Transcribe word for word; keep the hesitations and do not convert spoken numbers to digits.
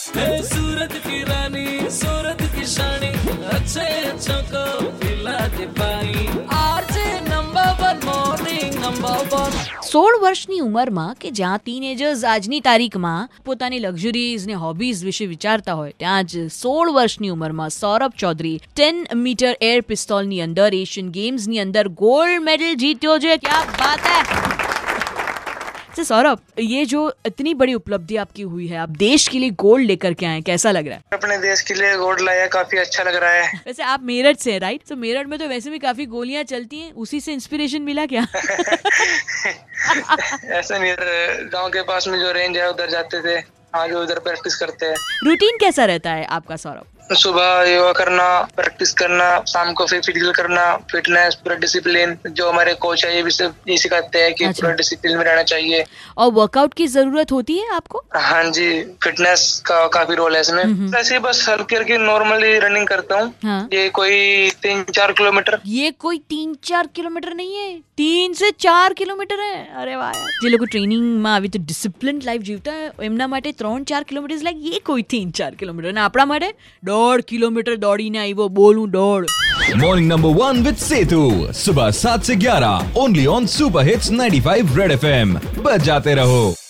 सूरत की रानी, सूरत की शानी, अच्छे अच्छों को पिला दे पानी। RJ number one morning number one. સોળ વર્ષની ઉંમરમાં કે જ્યાં ટીનેજર્સ આજની તારીખમાં પોતાની લક્ઝરીઝ ને હોબીઝ વિશે વિચારતા હોય, ત્યાં જ સોળ વર્ષની ઉંમરમાં Saurabh Chaudhary ten metre air પિસ્તોલની અંદર એશિયન ગેમ્સની અંદર गोल्ड मेडल जीत्यो છે। क्या बात है। तो सौरभ, ये जो इतनी बड़ी उपलब्धि आपकी हुई है, आप देश के लिए गोल्ड लेकर के आए, कैसा लग रहा है? अपने देश के लिए गोल्ड लाया, काफी अच्छा लग रहा है। वैसे आप मेरठ से हैं, राइट? तो मेरठ में तो वैसे भी काफी गोलियां चलती हैं, उसी से इंस्पिरेशन मिला क्या? ऐसा नहीं, गांव के पास में जो रेंज है उधर जाते थे, आगे उधर प्रैक्टिस करते हैं। रूटीन कैसा रहता है आपका सौरभ? सुबह योगा करना, प्रैक्टिस करना, शाम को फिर फिजिकल करना, फिटनेस, पूरा डिसिप्लिन। जो हमारे कोच है ये भी सब ये सिखाते हैं कि अच्छा। पूरा डिसिप्लिन में रहना चाहिए। और वर्कआउट की जरूरत होती है आपको? हाँ जी, फिटनेस का काफी रोल है इसमें। ऐसे ही बस हल्की हल्की नॉर्मली रनिंग करता हूँ। हाँ। ये कोई तीन चार किलोमीटर। ये कोई तीन चार किलोमीटर नहीं है, तीन से चार किलोमीटर है। अरे वाह यार। જે લોકો ટ્રેનિંગમાં આવી તો ડિસિપ્લિન લાઈફ જીવતા હોય, એમના માટે ત્રણ ચાર કિલોમીટર લાઈક ये कोई तीन चार किलोमीटर, અને આપણા માટે દોઢ કિલોમીટર દોડીને આવ્યો, બોલું દોડ। Morning number one with Setu, सुबह सात से ग्यारह, only on super hits ninety five Red FM. बजाते रहो।